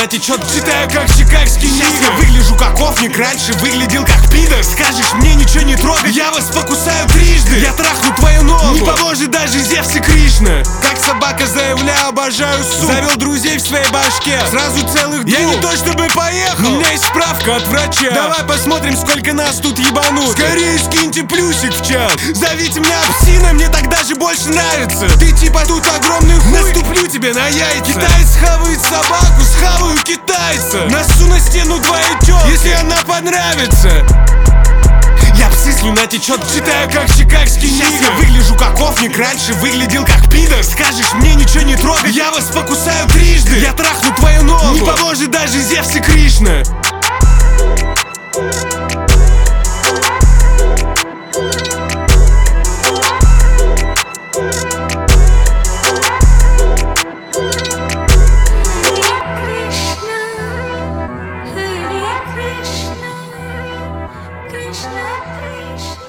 слюна течет, читаю как чикагский нига. Я выгляжу как офник, раньше выглядел как пидор. Скажешь мне ничего не трогай, я вас покусаю трижды. Я трахну твою ногу, не поможет даже Зевс и Кришна. Как собака заявляю, обожаю суп. Завел друзей в своей башке, сразу целых двух. Я не то чтобы поехал, у меня есть справка от врача. Давай посмотрим, сколько нас тут ебанут. Скорее скиньте плюсик в чат. Зовите меня псиной, мне так даже больше нравится. Ты типа тут огромный хуй, наступлю тебе на яйца. Китаец хавает собаку, схаваю китайца. Насу на стену двоих тёлки, если она понравится. Я псы, слюна течет, читаю как чикагский нига. Я выгляжу как офник, раньше выглядел как пидор. Скажешь мне ничего не трогай, я вас покусаю трижды. Я трахну твою ногу, не поможет даже Зевс и Кришна. Krishna, Krishna.